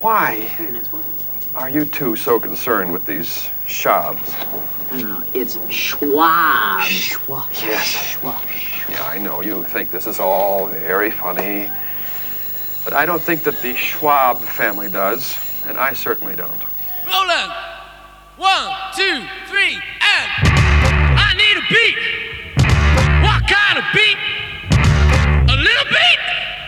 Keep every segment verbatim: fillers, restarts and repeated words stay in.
Why Very nice wine. are you two so concerned with these Schwabs? No, no, no. It's Schwab. Schwab. Yes. Schwab. Yeah, I know you think this is all very funny. But I don't think that the Schwab family does, and I certainly don't. Roland! One, two, three, and I need a beat! What kind of beat? A little beat?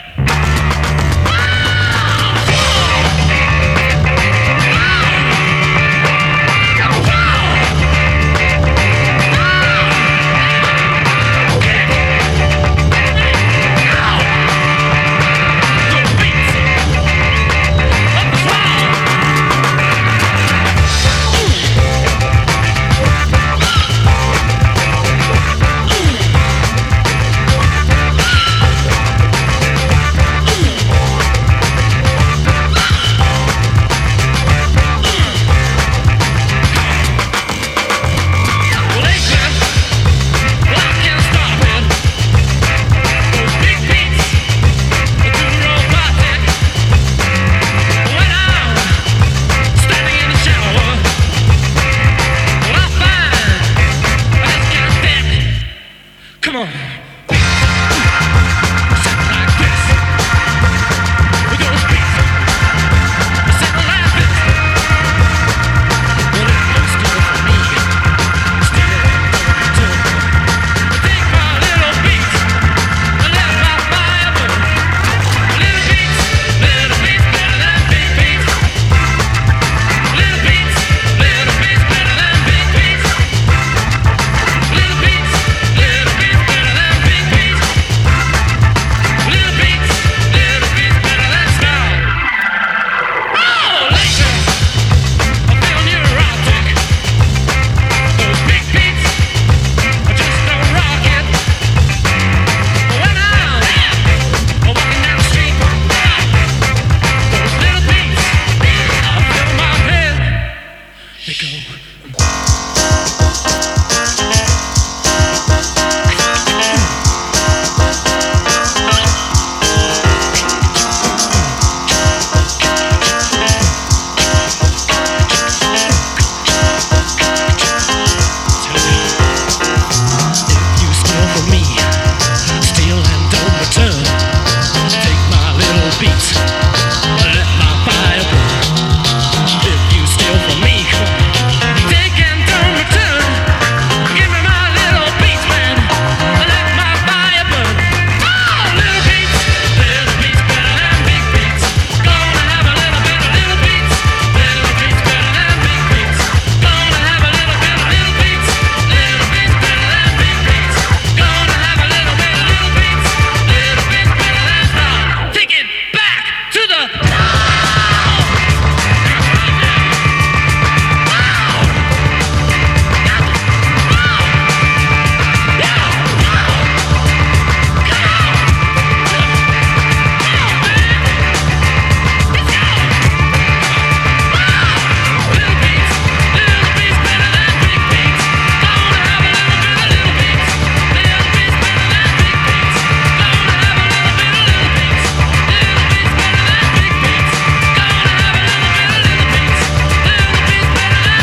Come on.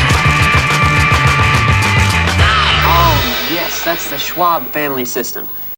That's the Schwab family system.